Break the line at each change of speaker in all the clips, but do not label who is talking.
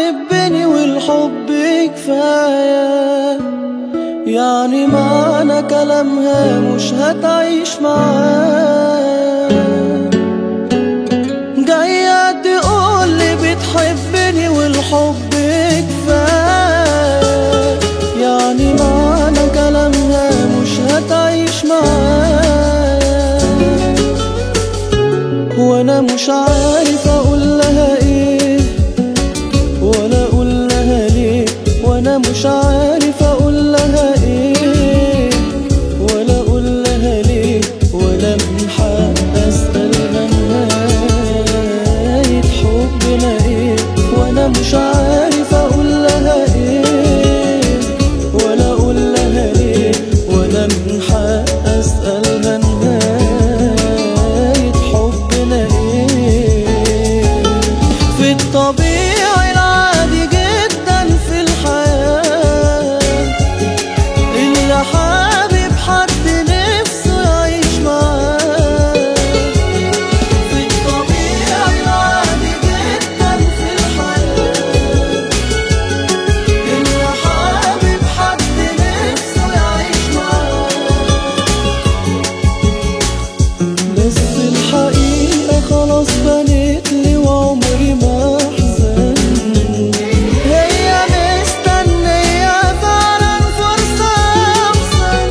بتحبني والحب كفاية، يعني معنى كلامها مش هتعيش معايا. جاية تقولي بتحبني والحب كفاية، يعني معنى كلامها مش هتعيش معايا. وانا مش عارف اقول لها ايه ولا اقول لها ليه، وانا مش عارف اقول لها ايه ولا اقول لها ليه، ولا من حق اسالها نهاية حبنا ايه. وانا مش عارف اقول لها ايه ولا اقول لها ليه، ولا من حق اسالها نهاية حبنا ايه. في الطبيعي العادي جدا في الحياة، اللي حابب حد نفسه يعيش معاه. في الطبيعي العادي جدا في الحياة، اللي حابب حد نفسه يعيش معاه. بس الحقيقة خلاص بنتلي وعمري ما أحزن، هي مستنية فعلا فرصة أحسن.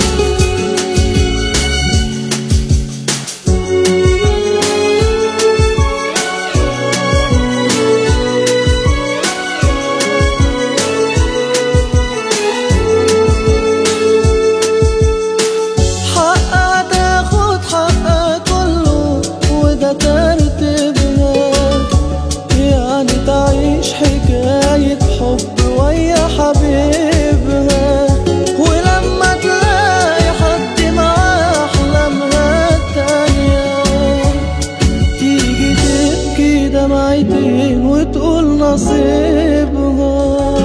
حقها تاخد حقها كله وده ترتيبها، يعني تعيش حكاية حب ويا حبيبها. ولما تلاقي حد معاه أحلامها التانية، تيجي تبكي دمعتين وتقول نصيبها.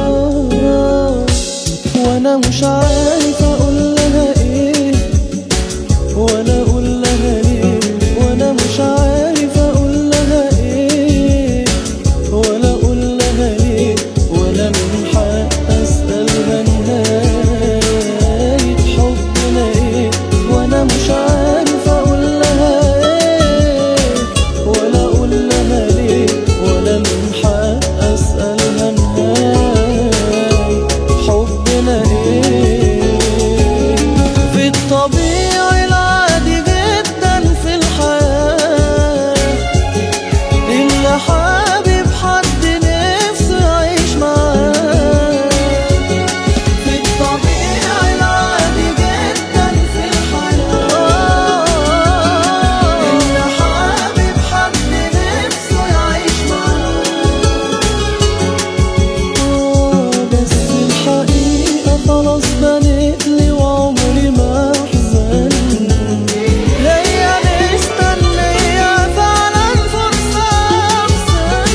وانا مش عارف اقول لها ايه ولا اقول لها ليه، وانا مش عارف اقول لها ايه ولا اقول لها ليه، ولا من حق اسالها نهاية حبنا ايه. وانا مش عارف اقول لها ايه ولا اقول لها ليه، ولا من حق اسالها نهاية حبنا ايه. في الطبيعي العادي جدا في الحياة، اللي حابب حد نفسه يعيش معاه. في الطبيعي العادي جدا في الحياة، اللي حابب حد نفسه يعيش معاه. بس الحقيقة خلاص بنتلي وعمري ما أحزن، هي مستنية فعلا فرصة أحسن.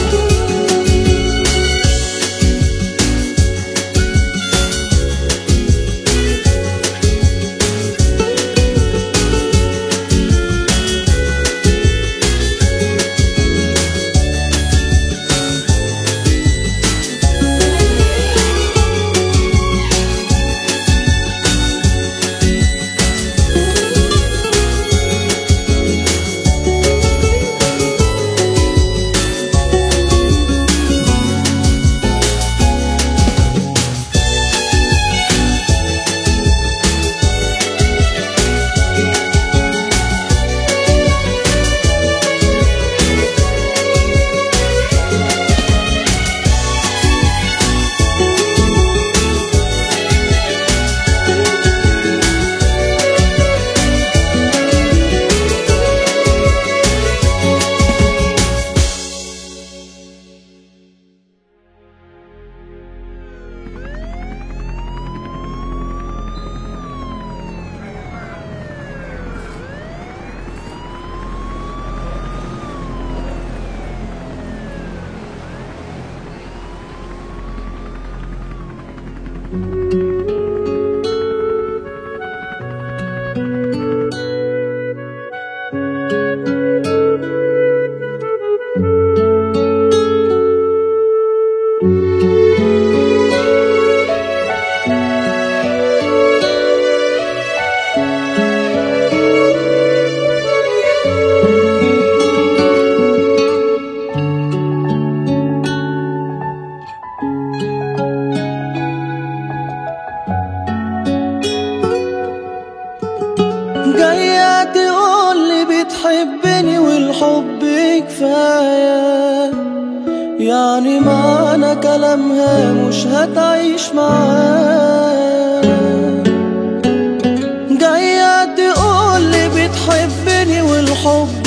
تقولي بتحبني والحب كفاية، يعني معنى كلامها مش هتعيش معايا. جاية تقولي بتحبني والحب